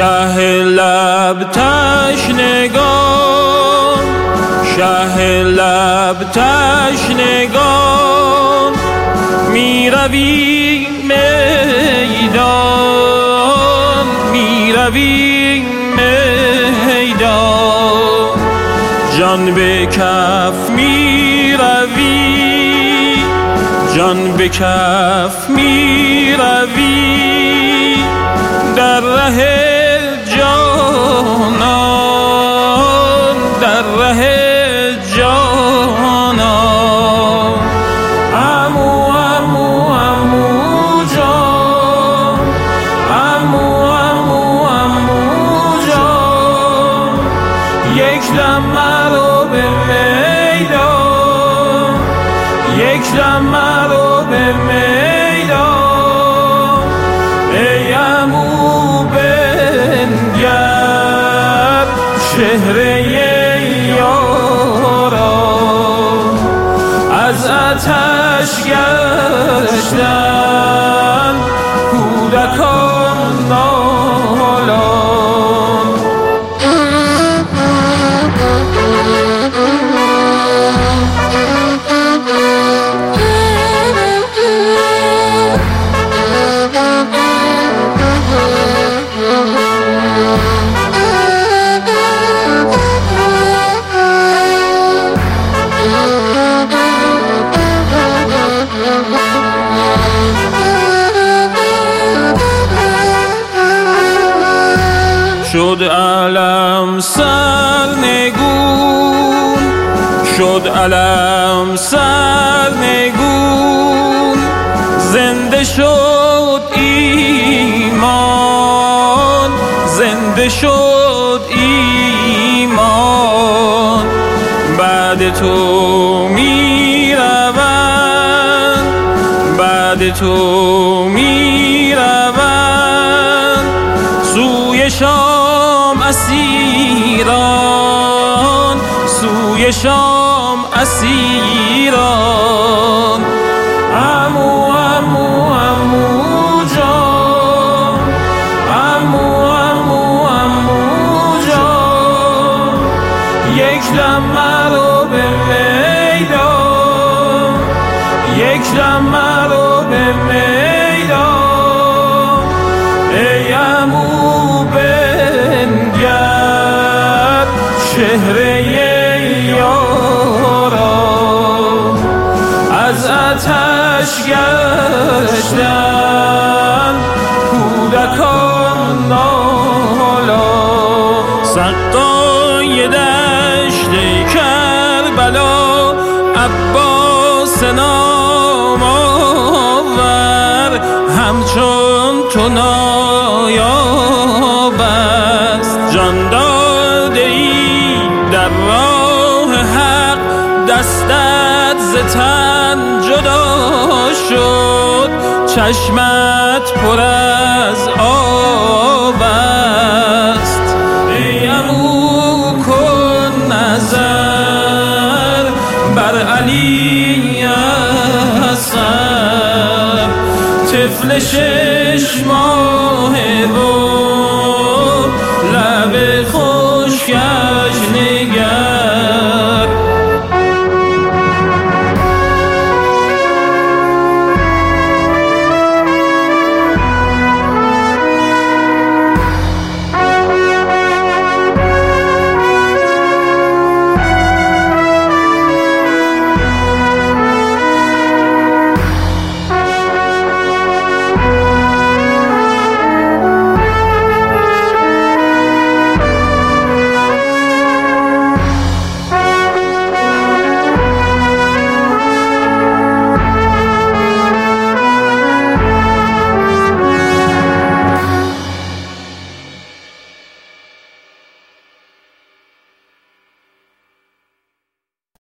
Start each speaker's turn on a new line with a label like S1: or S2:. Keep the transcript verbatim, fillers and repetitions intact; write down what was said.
S1: شه لب تشنگان، شه لب تشنگان، می روی میدان، می روی میدان، جان به کف می روی، جان به کف می روی، در ره جانان، در ره جانان. عمو عمو عمو جان، عمو عمو عمو جان، یک دم مرا به میدان، یک دم مرا به میدان. ای عمو بنگر چهره یاران، از آتش گشتن کودکان نالان. شد علم سرنگون، شد علم سرنگون، زنده شد ایمان، زنده شد ایمان. بعد تو می روند، بعد تو می روند سوی شام اسیران، سوی شام اسیران. عمو عمو عمو جان، عمو عمو عمو جان، یک دم مرا به میدان، یک دم مرا به میدان. ای عمو بنگر چهره یاران، از آتش گشتن کودکان نالان. سقای دشت کربلا عباس نام آور، همچون تو نایاب است. جان داده ای در راه حق، دستت ز تن جدا شد، چشمت پر از آب است. ای عمو کن نظر بر علی اصغر، طفل شش ماه